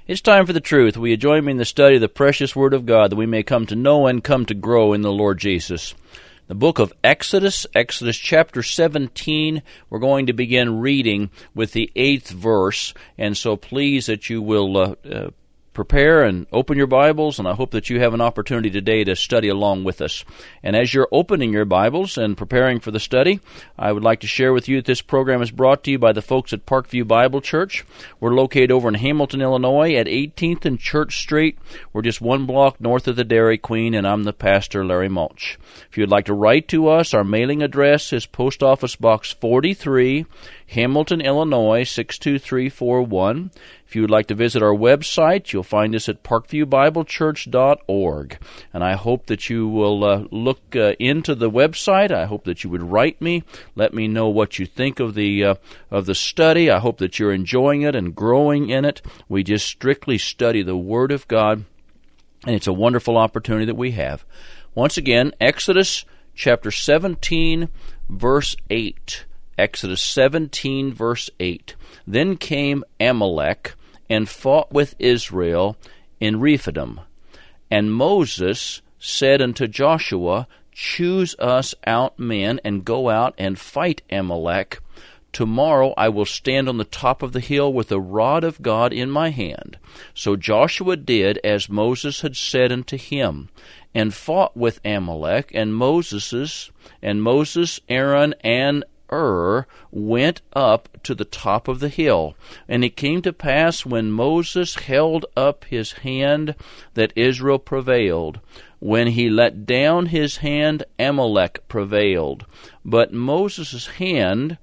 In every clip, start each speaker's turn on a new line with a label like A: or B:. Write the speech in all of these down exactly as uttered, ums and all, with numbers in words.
A: It's time for the truth. Will you join me in the study of the precious Word of God that we may come to know and come to grow in the Lord Jesus? The book of Exodus, Exodus chapter seventeen, we're going to begin reading with the eighth verse, and so please that you will uh, uh, prepare and open your Bibles, and I hope that you have an opportunity today to study along with us. And as you're opening your Bibles and preparing for the study, I would like to share with you that this program is brought to you by the folks at Parkview Bible Church. We're located over in Hamilton, Illinois at eighteenth and Church Street. We're just one block north of the Dairy Queen, and I'm the pastor, Larry Mulch. If you'd like to write to us, our mailing address is Post Office Box forty-three, Hamilton, Illinois, six two three four one. If you would like to visit our website, you'll find us at parkview bible church dot org. And I hope that you will uh, look uh, into the website. I hope that you would write me. Let me know what you think of the uh, of the study. I hope that you're enjoying it and growing in it. We just strictly study the Word of God, and it's a wonderful opportunity that we have. Once again, Exodus chapter seventeen, verse eight. Exodus seventeen, verse eight. Then came Amalek and fought with Israel in Rephidim. And Moses said unto Joshua, Choose us out men, and go out and fight Amalek. Tomorrow I will stand on the top of the hill with the rod of God in my hand. So Joshua did as Moses had said unto him, and fought with Amalek, and Moses, and Moses, Aaron, and Ur went up to the top of the hill. And it came to pass, when Moses held up his hand, that Israel prevailed. When he let down his hand, Amalek prevailed. But Moses' hand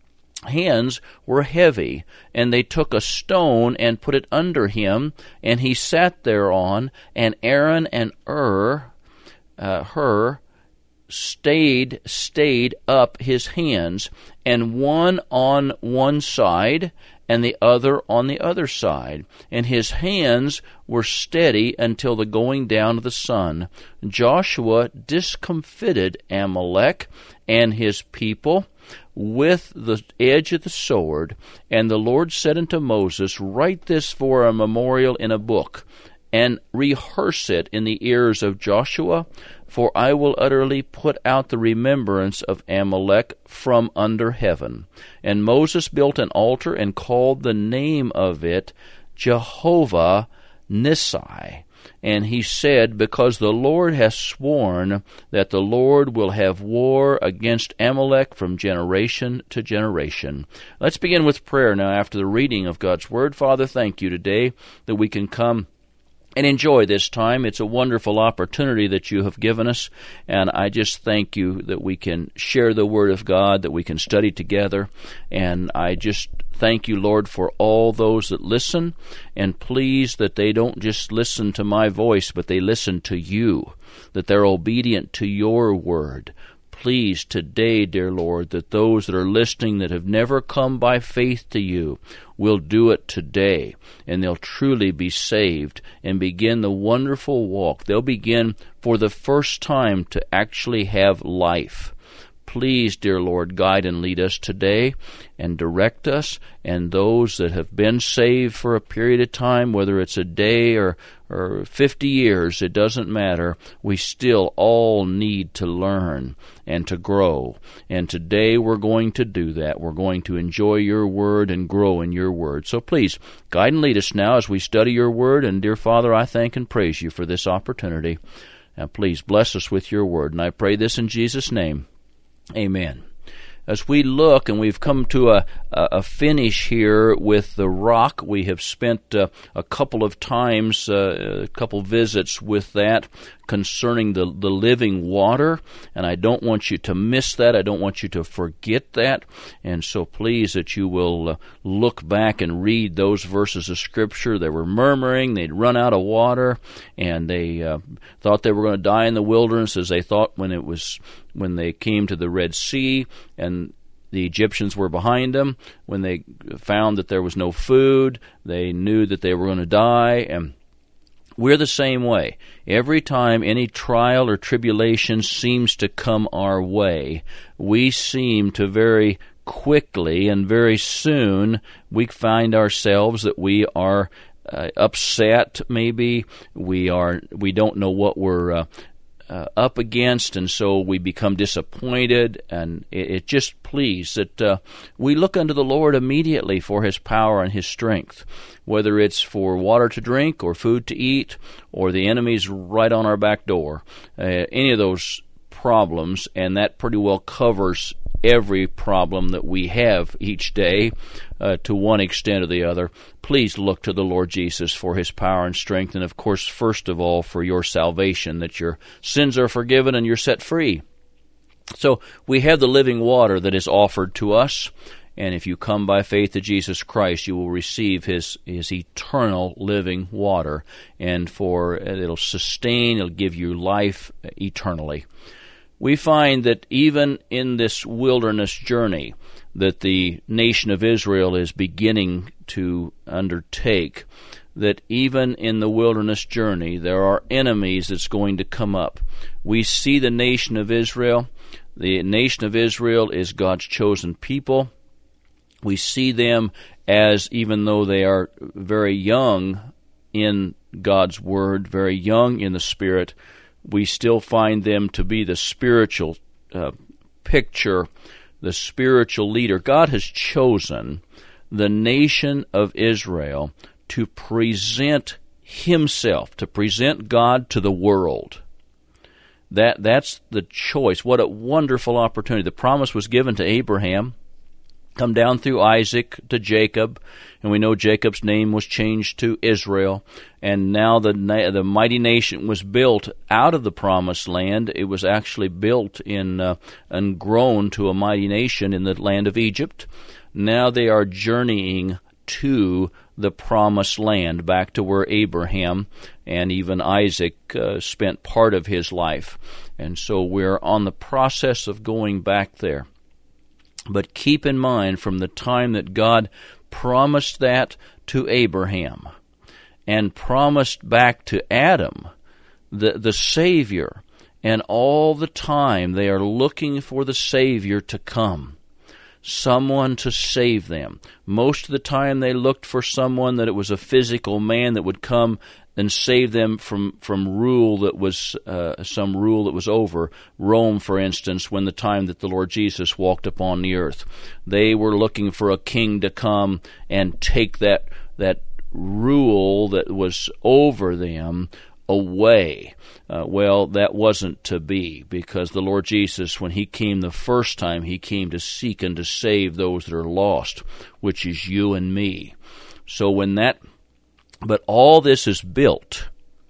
A: hands were heavy, and they took a stone and put it under him, and he sat thereon. And Aaron and Ur, uh, Hur, stayed stayed up his hands, and one on one side and the other on the other side, and his hands were steady until the going down of the sun. Joshua discomfited Amalek and his people with the edge of the sword. And the Lord said unto Moses, Write this for a memorial in a book, and rehearse it in the ears of Joshua, for I will utterly put out the remembrance of Amalek from under heaven. And Moses built an altar and called the name of it Jehovah Nissi. And he said, Because the Lord hath sworn that the Lord will have war against Amalek from generation to generation. Let's begin with prayer now after the reading of God's Word. Father, thank you today that we can come and enjoy this time. It's a wonderful opportunity that you have given us, and I just thank you that we can share the Word of God, that we can study together, and I just thank you, Lord, for all those that listen, and please that they don't just listen to my voice, but they listen to you, that they're obedient to your Word. Please today, dear Lord, that those that are listening that have never come by faith to you will do it today, and they'll truly be saved and begin the wonderful walk. They'll begin for the first time to actually have life. Please, dear Lord, guide and lead us today and direct us, and those that have been saved for a period of time, whether it's a day or, or fifty years, it doesn't matter. We still all need to learn and to grow. And today we're going to do that. We're going to enjoy your word and grow in your word. So please, guide and lead us now as we study your word. And dear Father, I thank and praise you for this opportunity. And please bless us with your word. And I pray this in Jesus' name. Amen. As we look, and we've come to a, a finish here with the rock, we have spent uh, a couple of times, uh, a couple visits with that concerning the, the living water, and I don't want you to miss that. I don't want you to forget that, and so please that you will uh, look back and read those verses of Scripture. They were murmuring, they'd run out of water, and they uh, thought they were going to die in the wilderness, as they thought when it was when they came to the Red Sea, and the Egyptians were behind them. When they found that there was no food, they knew that they were going to die, and we're the same way. Every time any trial or tribulation seems to come our way, we seem to very quickly and very soon we find ourselves that we are uh, upset. Maybe we are we don't know what we're uh, uh, up against, and so we become disappointed. And it, it just please that uh, we look unto the Lord immediately for His power and His strength, whether it's for water to drink or food to eat, or the enemy's right on our back door. Uh, any of those problems, and that pretty well covers every problem that we have each day uh, to one extent or the other. Please look to the Lord Jesus for His power and strength, and of course, first of all, for your salvation, that your sins are forgiven and you're set free. So we have the living water that is offered to us, and if you come by faith to Jesus Christ, you will receive His His eternal living water, and for it'll sustain, it'll give you life eternally. We find that even in this wilderness journey that the nation of Israel is beginning to undertake, that even in the wilderness journey there are enemies that's going to come up. We see the nation of Israel. The nation of Israel is God's chosen people. We see them as, even though they are very young in God's Word, very young in the Spirit, we still find them to be the spiritual uh, picture, the spiritual leader. God has chosen the nation of Israel to present Himself, to present God to the world. That that's the choice. What a wonderful opportunity. The promise was given to Abraham, come down through Isaac to Jacob, and we know Jacob's name was changed to Israel, and now the the mighty nation was built out of the promised land. It was actually built in uh, and grown to a mighty nation in the land of Egypt. Now they are journeying to the promised land, back to where Abraham and even Isaac uh, spent part of his life. And so we're on the process of going back there. But keep in mind, from the time that God promised that to Abraham and promised back to Adam, the, the Savior, and all the time they are looking for the Savior to come, someone to save them. Most of the time they looked for someone that it was a physical man that would come and save them from, from rule that was, uh, some rule that was over. Rome, for instance, when the time that the Lord Jesus walked upon the earth. They were looking for a king to come and take that, that rule that was over them away. Uh, well, that wasn't to be, because the Lord Jesus, when He came the first time, He came to seek and to save those that are lost, which is you and me. So when that But all this is built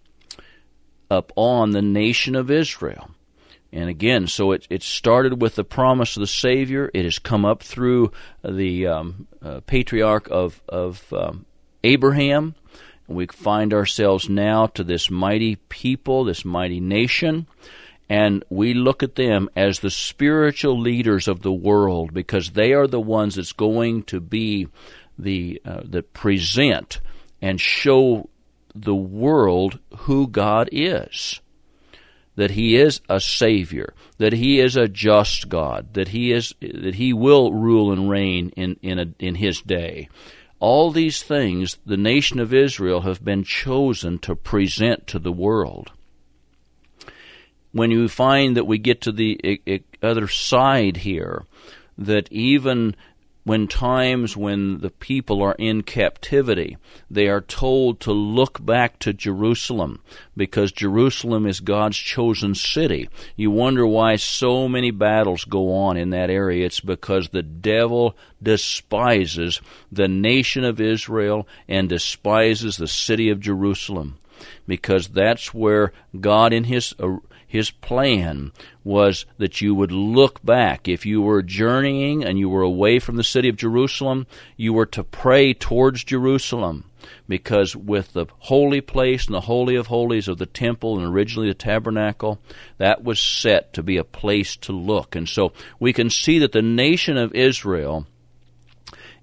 A: upon the nation of Israel. And again, so it, it started with the promise of the Savior. It has come up through the um, uh, patriarch of, of um, Abraham. And we find ourselves now to this mighty people, this mighty nation. And we look at them as the spiritual leaders of the world, because they are the ones that's going to be the uh, that present and show the world who God is. That He is a Savior, that He is a just God, that He is that He will rule and reign in in, a, in His day. All these things the nation of Israel have been chosen to present to the world. When you find that we get to the e- e- other side here, that even when times when the people are in captivity, they are told to look back to Jerusalem, because Jerusalem is God's chosen city. You wonder why so many battles go on in that area. It's because the devil despises the nation of Israel and despises the city of Jerusalem, because that's where God in His uh, His plan was that you would look back. If you were journeying and you were away from the city of Jerusalem, you were to pray towards Jerusalem, because with the holy place and the Holy of Holies of the temple and originally the tabernacle, that was set to be a place to look. And so we can see that the nation of Israel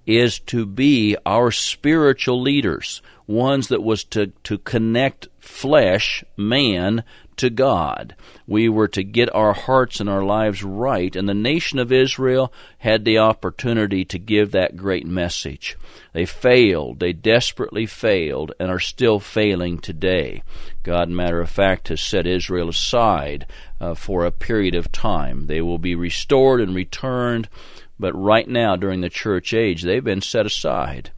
A: is to be our spiritual leaders, ones that was to, to connect flesh, man, to God. We were to get our hearts and our lives right, and the nation of Israel had the opportunity to give that great message. They failed. They desperately failed and are still failing today. God, matter of fact, has set Israel aside uh, for a period of time. They will be restored and returned, but right now, during the church age, they've been set aside.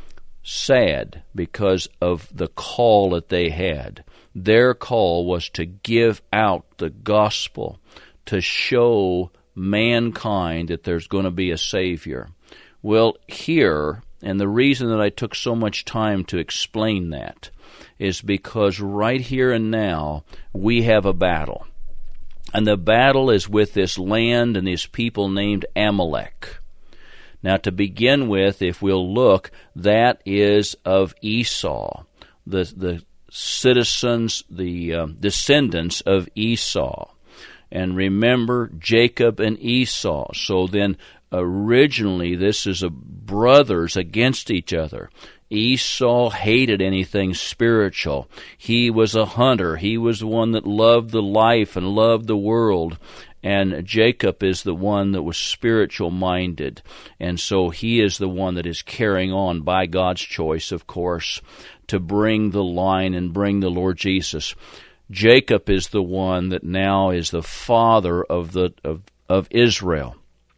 A: Sad because of the call that they had. Their call was to give out the gospel, to show mankind that there's going to be a Savior. Well, here, and the reason that I took so much time to explain that is because right here and now we have a battle. And the battle is with this land and these people named Amalek. Now, to begin with, if we'll look, that is of Esau, the the citizens, the uh, descendants of Esau. And remember, Jacob and Esau. So then, originally, this is a brothers against each other. Esau hated anything spiritual. He was a hunter. He was the one that loved the life and loved the world. And Jacob is the one that was spiritual-minded. And so he is the one that is carrying on, by God's choice, of course, to bring the line and bring the Lord Jesus. Jacob is the one that now is the father of the of, of Israel,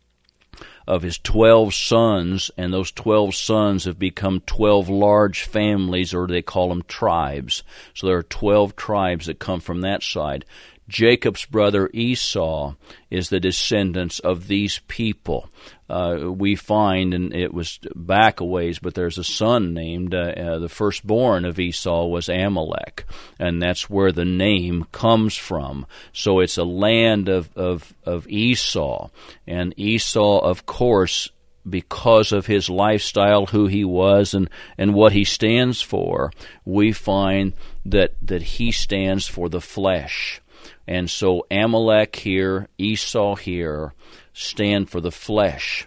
A: of his twelve sons, and those twelve sons have become twelve large families, or they call them tribes. So there are twelve tribes that come from that side. Jacob's brother Esau is the descendants of these people. Uh, we find, and it was back a ways, but there's a son named, uh, uh, the firstborn of Esau was Amalek, and that's where the name comes from. So it's a land of, of, of Esau, and Esau, of course, because of his lifestyle, who he was, and, and what he stands for, we find that, that he stands for the flesh. And so Amalek here, Esau here, stand for the flesh.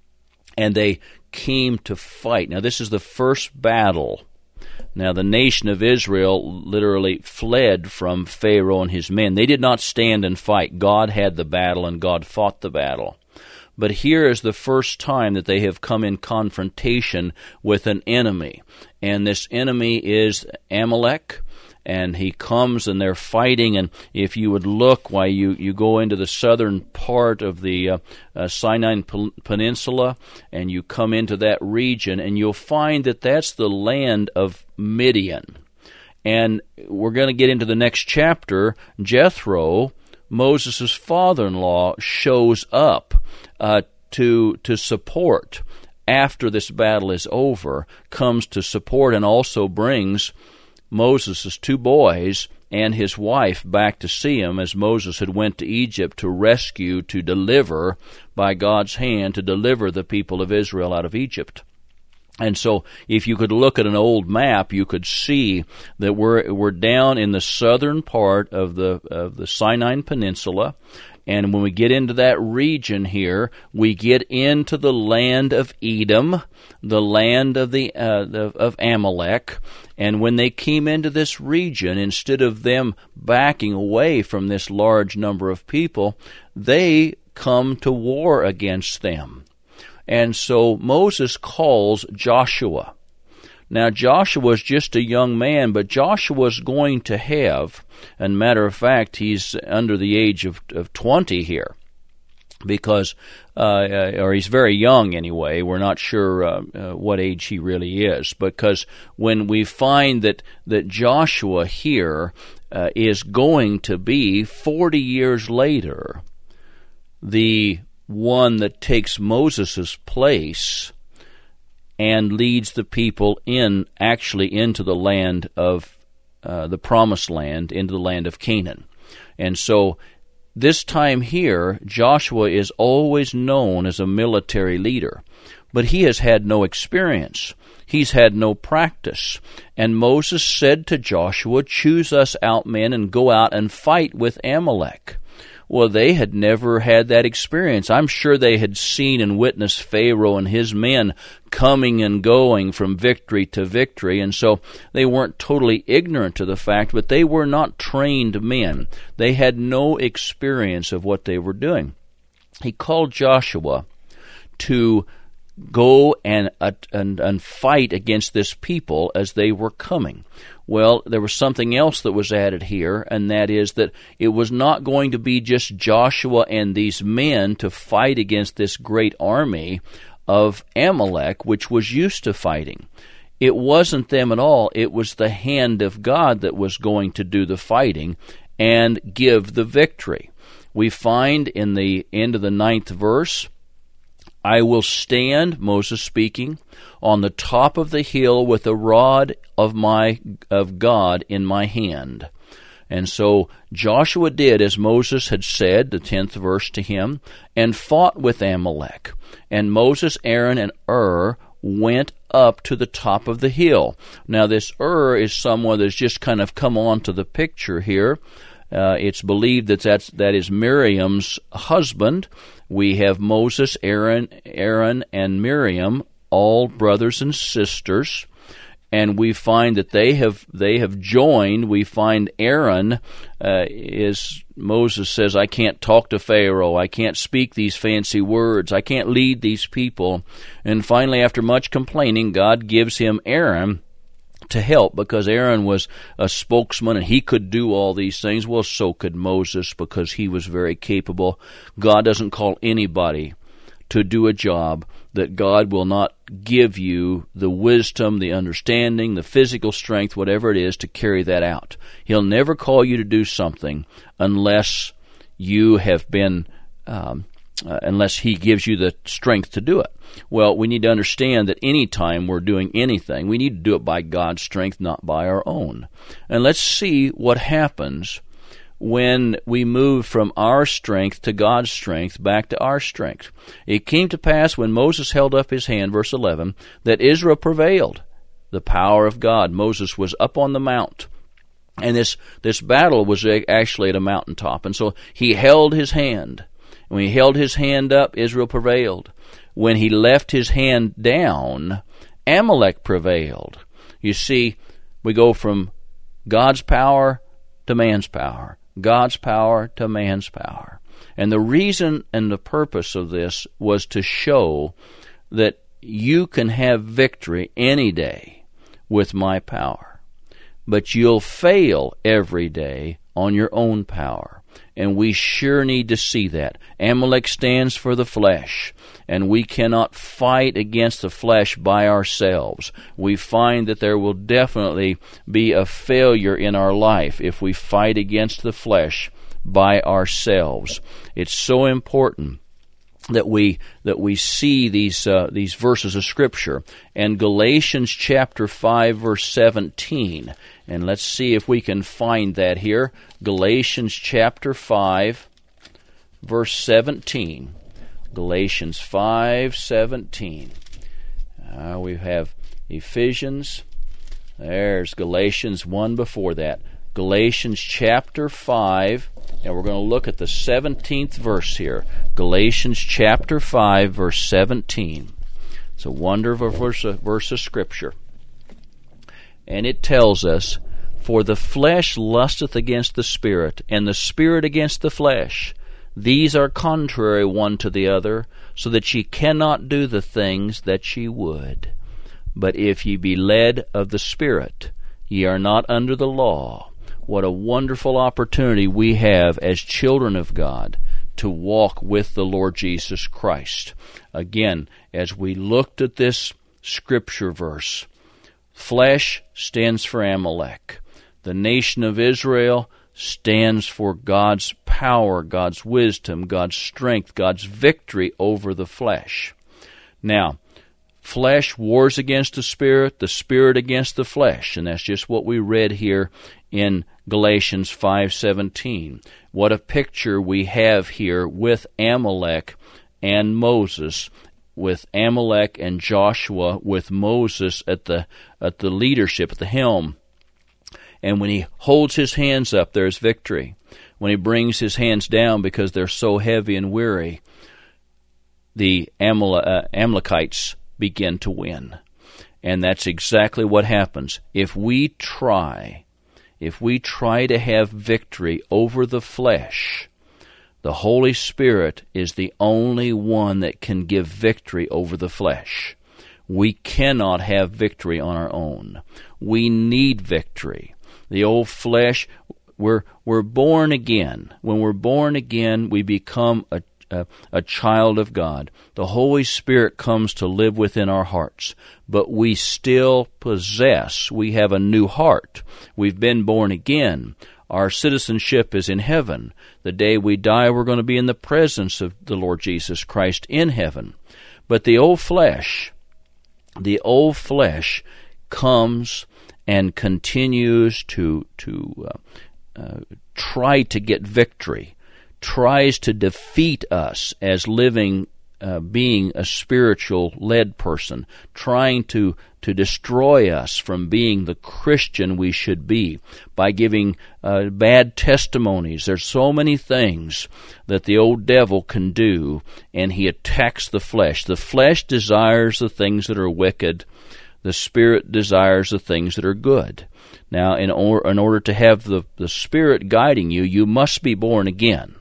A: And they came to fight. Now, this is the first battle. Now, the nation of Israel literally fled from Pharaoh and his men. They did not stand and fight. God had the battle, and God fought the battle. But here is the first time that they have come in confrontation with an enemy. And this enemy is Amalek. And he comes, and they're fighting, and if you would look, why you, you go into the southern part of the uh, uh, Sinai Peninsula, and you come into that region, and you'll find that that's the land of Midian. And we're going to get into the next chapter. Jethro, Moses' father-in-law, shows up uh, to to support. After this battle is over, comes to support, and also brings Moses' two boys and his wife back to see him, as Moses had went to Egypt to rescue, to deliver, by God's hand, to deliver the people of Israel out of Egypt. And so if you could look at an old map, you could see that we're we're down in the southern part of the of the Sinai Peninsula. And when we get into that region here, we get into the land of Edom, the land of the uh, of, of Amalek. And when they came into this region, instead of them backing away from this large number of people, they come to war against them. And so Moses calls Joshua. Now, Joshua is just a young man, but Joshua is going to have, and matter of fact, he's under the age of, of twenty here, because, uh, or he's very young anyway. We're not sure uh, uh, what age he really is, because when we find that, that Joshua here uh, is going to be, forty years later, the one that takes Moses' place and leads the people in, actually into the land of uh, the promised land, into the land of Canaan. And so this time here, Joshua is always known as a military leader, but he has had no experience. He's had no practice. And Moses said to Joshua, "Choose us out men and go out and fight with Amalek." Well, they had never had that experience. I'm sure they had seen and witnessed Pharaoh and his men coming and going from victory to victory, and so they weren't totally ignorant to the fact, but they were not trained men. They had no experience of what they were doing. He called Joshua to go and, uh, and and fight against this people as they were coming. Well, there was something else that was added here, and that is that it was not going to be just Joshua and these men to fight against this great army of Amalek, which was used to fighting. It wasn't them at all. It was the hand of God that was going to do the fighting and give the victory. We find in the end of the ninth verse, I will stand, Moses speaking, on the top of the hill with a rod of my of God in my hand. And so Joshua did as Moses had said, the tenth verse to him, and fought with Amalek. And Moses, Aaron, and Ur went up to the top of the hill. Now this Ur is someone that's just kind of come onto the picture here. Uh, it's believed that that's, that is Miriam's husband. We have Moses, Aaron, Aaron, and Miriam, all brothers and sisters, and we find that they have they have joined. We find Aaron uh, is Moses says, "I can't talk to Pharaoh. I can't speak these fancy words. I can't lead these people." And finally, after much complaining, God gives him Aaron to help, because Aaron was a spokesman and he could do all these things. Well, so could Moses, because he was very capable. God doesn't call anybody to do a job that God will not give you the wisdom, the understanding, the physical strength, whatever it is, to carry that out. He'll never call you to do something unless you have been um, Uh, unless he gives you the strength to do it. Well, we need to understand that any time we're doing anything, we need to do it by God's strength, not by our own. And let's see what happens when we move from our strength to God's strength back to our strength. It came to pass when Moses held up his hand, verse eleven, that Israel prevailed. The power of God. Moses was up on the mount. And this, this battle was actually at a mountaintop. And so he held his hand. When he held his hand up, Israel prevailed. When he left his hand down, Amalek prevailed. You see, we go from God's power to man's power, God's power to man's power. And the reason and the purpose of this was to show that you can have victory any day with my power, but you'll fail every day on your own power. And we sure need to see that. Amalek stands for the flesh, and we cannot fight against the flesh by ourselves. We find that there will definitely be a failure in our life if we fight against the flesh by ourselves. It's so important that we that we see these uh, these verses of Scripture. And Galatians chapter five, verse seventeen. And let's see if we can find that here. Galatians chapter five, verse seventeen. Galatians five, seventeen. Uh, we have Ephesians. There's Galatians one before that. Galatians chapter five, and we're going to look at the seventeenth verse here. Galatians chapter five, verse seventeen. It's a wonder of a verse, a verse of Scripture. And it tells us, for the flesh lusteth against the Spirit, and the Spirit against the flesh. These are contrary one to the other, so that ye cannot do the things that ye would. But if ye be led of the Spirit, ye are not under the law. What a wonderful opportunity we have as children of God to walk with the Lord Jesus Christ. Again, as we looked at this Scripture verse, flesh stands for Amalek. The nation of Israel stands for God's power, God's wisdom, God's strength, God's victory over the flesh. Now, flesh wars against the Spirit, the Spirit against the flesh, and that's just what we read here in Galatians five seventeen. What a picture we have here with Amalek and Moses, with Amalek and Joshua, with Moses at the at the leadership, at the helm. And when he holds his hands up, there's victory. when he brings his hands down because they're so heavy and weary, the Amal- uh, Amalekites begin to win. And that's exactly what happens. If we try, if we try to have victory over the flesh, the Holy Spirit is the only one that can give victory over the flesh. We cannot have victory on our own. We need victory. The old flesh, we're, we're born again. When we're born again, we become a, a, a child of God. The Holy Spirit comes to live within our hearts. But we still possess, we have a new heart. We've been born again. Our citizenship is in heaven. The day we die, we're going to be in the presence of the Lord Jesus Christ in heaven. But the old flesh, the old flesh comes and continues to to uh, uh, try to get victory, tries to defeat us as living, uh, being a spiritual-led person, trying to to destroy us from being the Christian we should be by giving uh, bad testimonies. There's so many things that the old devil can do, and he attacks the flesh. The flesh desires the things that are wicked. The Spirit desires the things that are good. Now, in, or, in order to have the, the Spirit guiding you, you must be born again.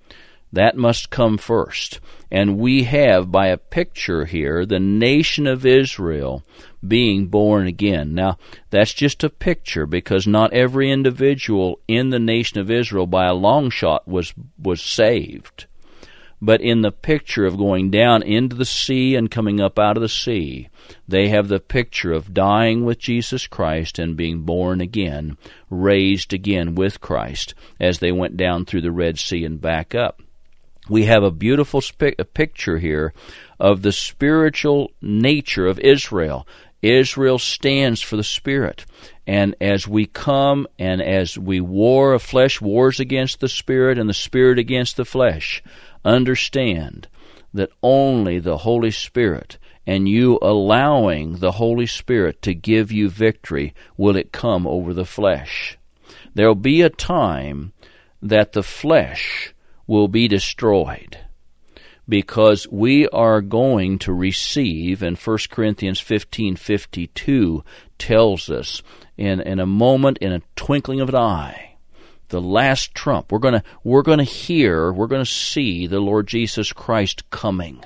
A: That must come first. And we have, by a picture here, the nation of Israel being born again. Now, that's just a picture, because not every individual in the nation of Israel by a long shot was, was saved. But in the picture of going down into the sea and coming up out of the sea, they have the picture of dying with Jesus Christ and being born again, raised again with Christ as they went down through the Red Sea and back up. We have a beautiful sp- a picture here of the spiritual nature of Israel. Israel stands for the Spirit. And as we come and as we war of flesh, wars against the Spirit and the Spirit against the flesh, understand that only the Holy Spirit and you allowing the Holy Spirit to give you victory will it come over the flesh. There will be a time that the flesh will be destroyed, because we are going to receive, and First Corinthians fifteen fifty-two tells us, in, in a moment, in a twinkling of an eye, the last trump, we're going to we're going to hear, we're going to see the Lord Jesus Christ coming.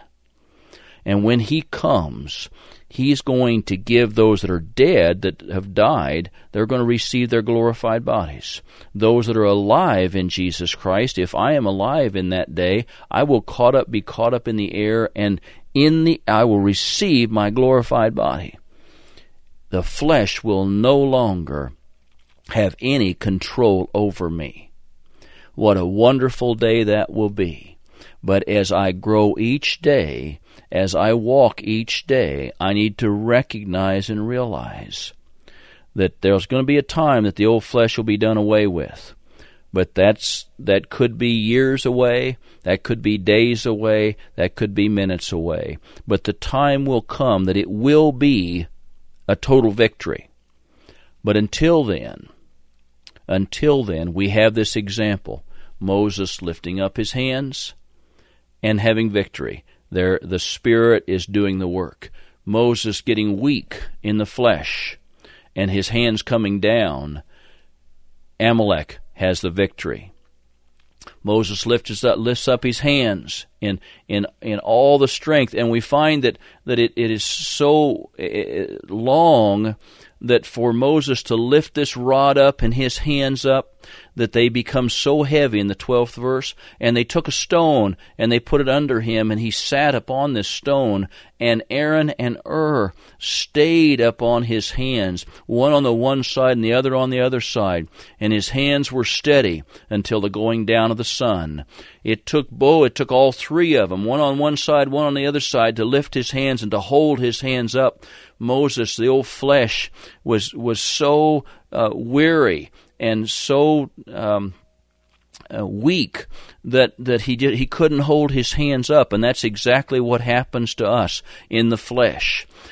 A: And when He comes, He's going to give those that are dead, that have died, they're going to receive their glorified bodies. Those that are alive in Jesus Christ, if I am alive in that day, I will caught up, be caught up in the air, and in the I will receive my glorified body. The flesh will no longer have any control over me. What a wonderful day that will be. But as I grow each day, as I walk each day, I need to recognize and realize that there's going to be a time that the old flesh will be done away with. But that's that could be years away, that could be days away, that could be minutes away. But the time will come that it will be a total victory. But until then, until then, we have this example. Moses lifting up his hands and having victory. There, the Spirit is doing the work. Moses getting weak in the flesh and his hands coming down. Amalek has the victory. Moses lifts up, lifts up his hands in in in all the strength, and we find that that it, it is so long that for Moses to lift this rod up and his hands up, that they become so heavy in the twelfth verse, and they took a stone and they put it under him, and he sat upon this stone, and Aaron and Ur stayed upon his hands, one on the one side and the other on the other side, and his hands were steady until the going down of the sun. It took Bo, it took all three of them, one on one side, one on the other side, to lift his hands and to hold his hands up. Moses, the old flesh, was was so uh, weary and so um, uh, weak that that he did, he couldn't hold his hands up, and that's exactly what happens to us in the flesh.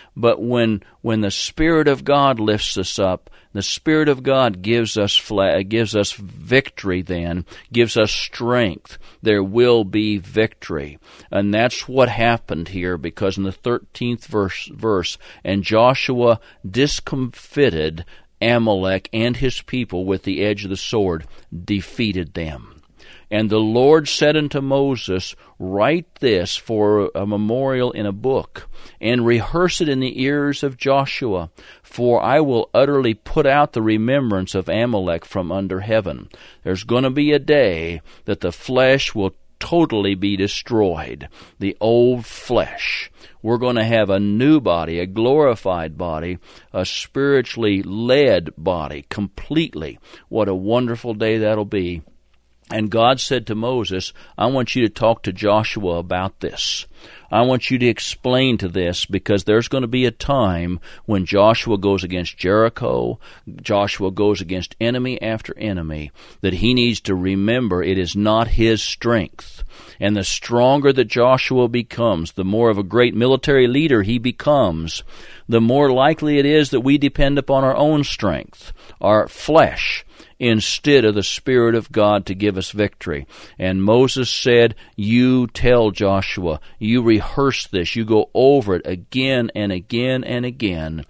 A: But when when the Spirit of God lifts us up, the Spirit of God gives us fla- gives us victory then, gives us strength. There will be victory. And that's what happened here, because in the thirteenth verse, verse and Joshua discomfited Amalek and his people with the edge of the sword, defeated them. And the Lord said unto Moses, write this for a memorial in a book, and rehearse it in the ears of Joshua, for I will utterly put out the remembrance of Amalek from under heaven. There's going to be a day that the flesh will totally be destroyed, the old flesh. We're going to have a new body, a glorified body, a spiritually led body, completely. What a wonderful day that'll be. And God said to Moses, I want you to talk to Joshua about this. I want you to explain to this, because there's going to be a time when Joshua goes against Jericho, Joshua goes against enemy after enemy, that he needs to remember it is not his strength. And the stronger that Joshua becomes, the more of a great military leader he becomes, the more likely it is that we depend upon our own strength, our flesh, instead of the Spirit of God to give us victory. And Moses said, you tell Joshua, you rehearse this, you go over it again and again and again,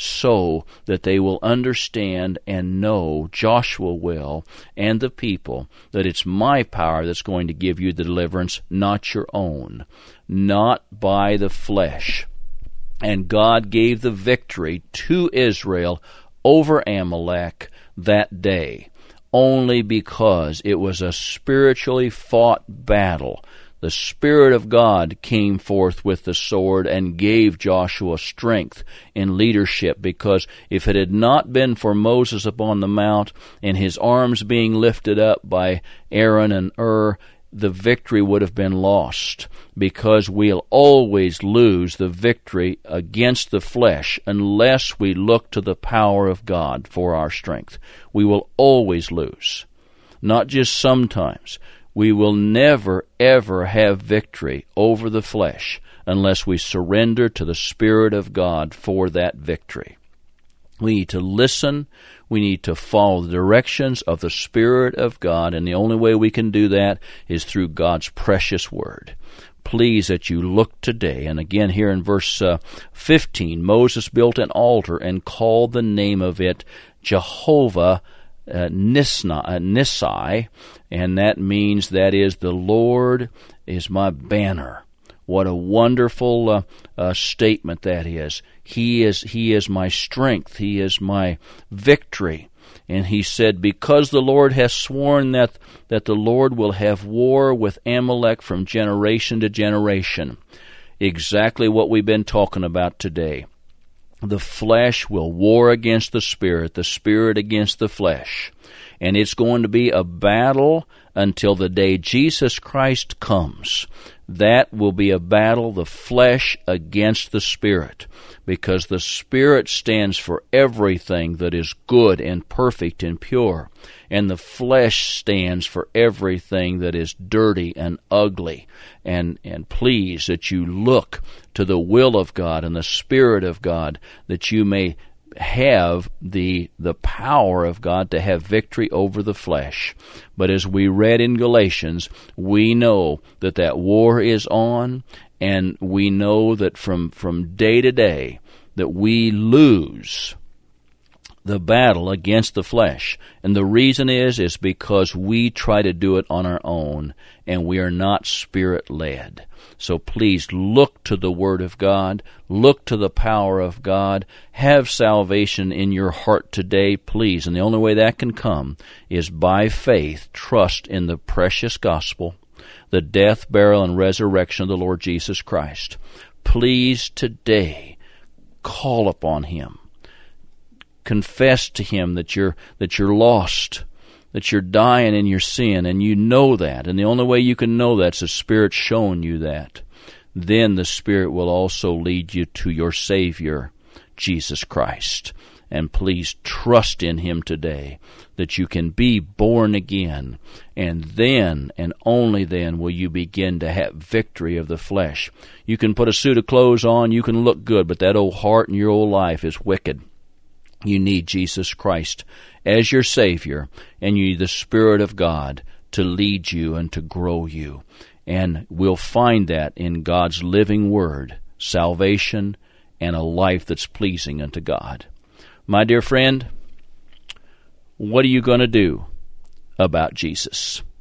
A: so that they will understand and know, Joshua will, and the people, that it's my power that's going to give you the deliverance, not your own, not by the flesh. And God gave the victory to Israel over Amalek that day, only because it was a spiritually fought battle. The Spirit of God came forth with the sword and gave Joshua strength in leadership, because if it had not been for Moses upon the mount and his arms being lifted up by Aaron and Ur, the victory would have been lost, because we'll always lose the victory against the flesh unless we look to the power of God for our strength. We will always lose, not just sometimes. We will never, ever have victory over the flesh unless we surrender to the Spirit of God for that victory. We need to listen. We need to follow the directions of the Spirit of God, and the only way we can do that is through God's precious Word. Please that you look today, and again here in verse uh, fifteen, Moses built an altar and called the name of it Jehovah uh, Nisna, uh, Nissi, and that means, that is, the Lord is my banner. What a wonderful uh, uh, statement that is. He is He is my strength. He is my victory. And he said, because the Lord has sworn that, that the Lord will have war with Amalek from generation to generation. Exactly what we've been talking about today. The flesh will war against the Spirit, the Spirit against the flesh. And it's going to be a battle until the day Jesus Christ comes. That will be a battle, the flesh against the Spirit, because the Spirit stands for everything that is good and perfect and pure, and the flesh stands for everything that is dirty and ugly. And, and please that you look to the will of God and the Spirit of God, that you may have the the power of God to have victory over the flesh. But as we read in Galatians, we know that that war is on, and we know that from, from day to day that we lose the battle against the flesh. And the reason is, is because we try to do it on our own, and we are not Spirit-led. So please look to the Word of God, look to the power of God, have salvation in your heart today, please. And the only way that can come is by faith, trust in the precious gospel, the death, burial, and resurrection of the Lord Jesus Christ. Please today call upon Him. Confess to Him that you're that you're lost, that you're dying in your sin, and you know that. And the only way you can know that is the Spirit showing you that. Then the Spirit will also lead you to your Savior, Jesus Christ. And please trust in Him today, that you can be born again. And then, and only then, will you begin to have victory of the flesh. You can put a suit of clothes on, you can look good, but that old heart and your old life is wicked. You need Jesus Christ as your Savior, and you need the Spirit of God to lead you and to grow you. And we'll find that in God's living Word, salvation and a life that's pleasing unto God. My dear friend, what are you going to do about Jesus?